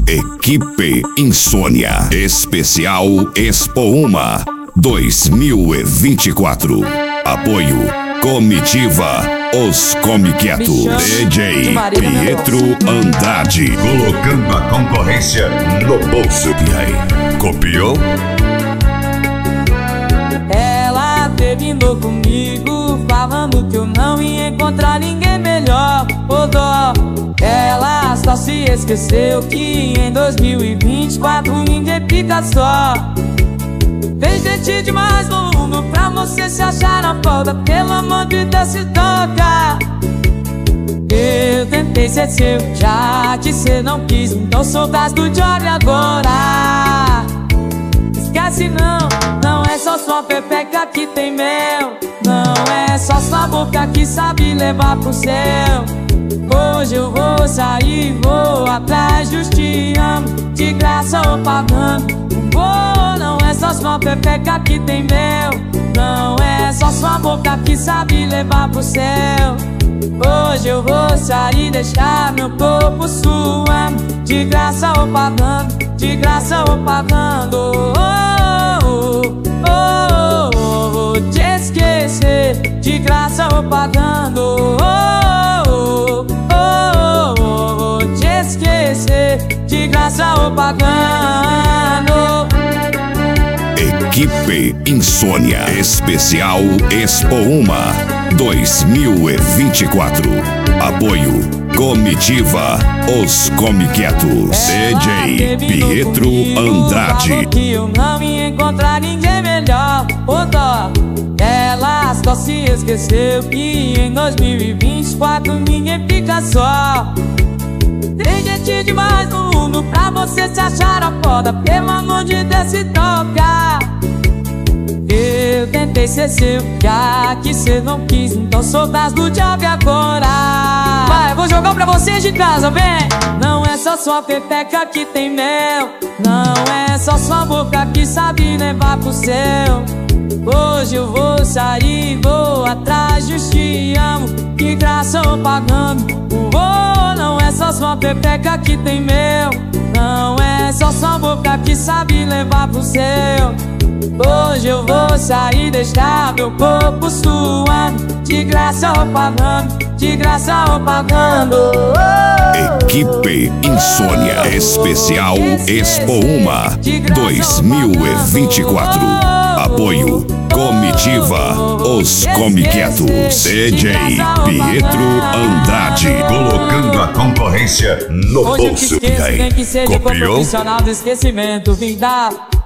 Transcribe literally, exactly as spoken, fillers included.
Equipe Insônia Especial Expo Uma dois mil e vinte e quatro. Apoio Comitiva Os Comiquetos. D J Pietro Andrade. Colocando a concorrência no bolso. E aí, copiou? Ela terminou comigo falando que eu não ia encontrar ninguém melhor. Ô dó, ela só se esqueceu que em dois mil e vinte e quatro ninguém fica só. Tem gente demais no mundo pra você se achar na foda. Pelo amor de Deus, se toca. Eu tentei ser seu, já que cê não quis, então sou das do job agora. Esquece não, não é só sua pepeca que tem mel. Não é só sua boca que sabe levar pro céu. Hoje eu vou sair, vou atrás dos te amo, de graça ou pagando. Vou, não é só sua pepeca que tem mel. Não é só sua boca que sabe levar pro céu. Hoje eu vou sair, deixar meu corpo suando, de graça ou pagando, de graça ou pagando. Oh, oh, oh, oh, oh, te esquecer, de graça ou pagando. Oh, oh, oh, oh, oh, te esquecer, de graça ou pagando. Equipe Insônia Especial Expo Uma dois mil e vinte e quatro. Apoio Comitiva Os Comiquetos. D J Pietro Andrade. Falou que eu não ia encontrar ninguém melhor. Ô dó, ela só se esqueceu que em dois mil e vinte e quatro ninguém fica só. Tem gente demais no mundo pra você se achar a foda. Pelo amor de Deus, se toca. Eu tentei ser seu, já que cê não quis, então sou das do job agora. Vai, vou jogar pra vocês de casa, vem! Não é só sua pepeca que tem mel. Não é só sua boca que sabe levar pro céu. Hoje eu vou sair, vou atrás dos te amo, de graça ou pagando. Oh, não é só sua pepeca que tem mel. Não é só sua boca que sabe levar pro céu. Hoje eu vou sair, deixar meu corpo suando, de graça ou pagando, de graça ou pagando. Equipe Insônia Especial Expo Uma dois mil e vinte e quatro. Apoio Comitiva Os Comiquetos. D J Pietro Andrade. Colocando a concorrência no Hoje eu te bolso. esqueço, E aí, tem que ser de copiou? profissional do esquecimento. Vim dar